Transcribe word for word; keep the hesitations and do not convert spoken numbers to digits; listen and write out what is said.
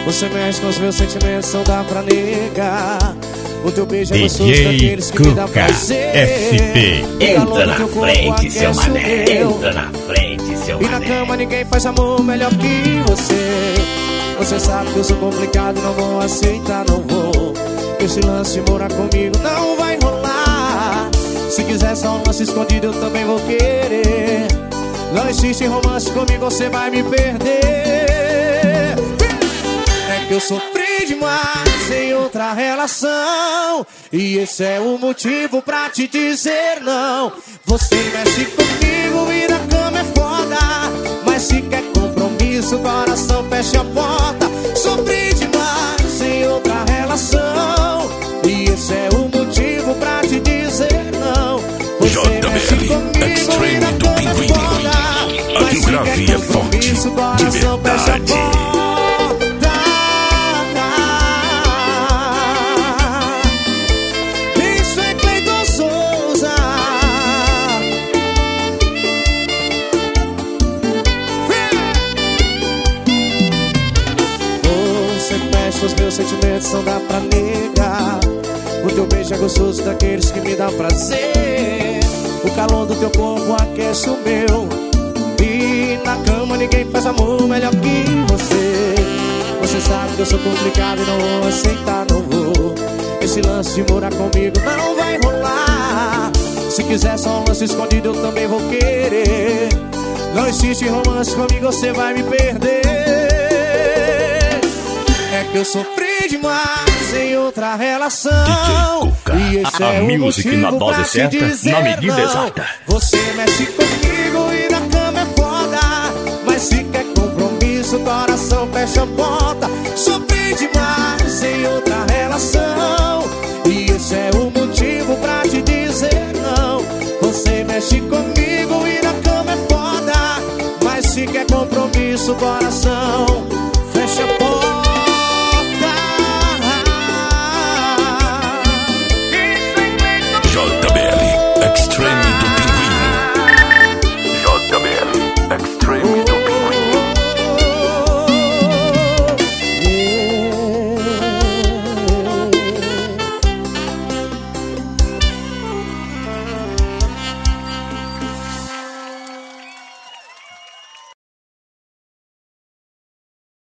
Você mexe com os meus sentimentos, não dá pra negar. O teu beijo é gostoso daqueles que me dá prazer. S P. Entra na frente, seu mané. Entra na frente, seu mané. E na cama ninguém faz amor melhor que você. Você sabe que eu sou complicado, não vou aceitar, não vou. Esse lance de morar comigo não vai rolar. Se quiser só um lance escondido, eu também vou querer. Não existe romance comigo, você vai me perder. É que eu sofri demais em outra relação, e esse é o motivo pra te dizer não. Você mexe comigo e na cama é foda, mas se quer compromisso, o coração fecha a porta. Sofri demais em outra relação, e esse é o motivo pra te dizer não. Você mexe comigo e na cama é foda, mas se quer compromisso, o coração fecha a porta. Os meus sentimentos não dá pra negar. O teu beijo é gostoso daqueles que me dá prazer. O calor do teu corpo aquece o meu. E na cama ninguém faz amor melhor que você. Você sabe que eu sou complicado e não vou aceitar, não vou. Esse lance de morar comigo não vai rolar. Se quiser só um lance escondido, eu também vou querer. Não existe romance comigo, você vai me perder. É que eu sofri demais em outra relação, e esse a é o music motivo na dose pra certa, te dizer na medida não. exata. Você mexe comigo e na cama é foda, mas se quer compromisso, o coração fecha a porta. Sofri demais em outra relação, e esse é o motivo pra te dizer não. Você mexe comigo e na cama é foda, mas se quer compromisso, o coração fecha a porta. J B L Extreme do Pinguim. J B L Extreme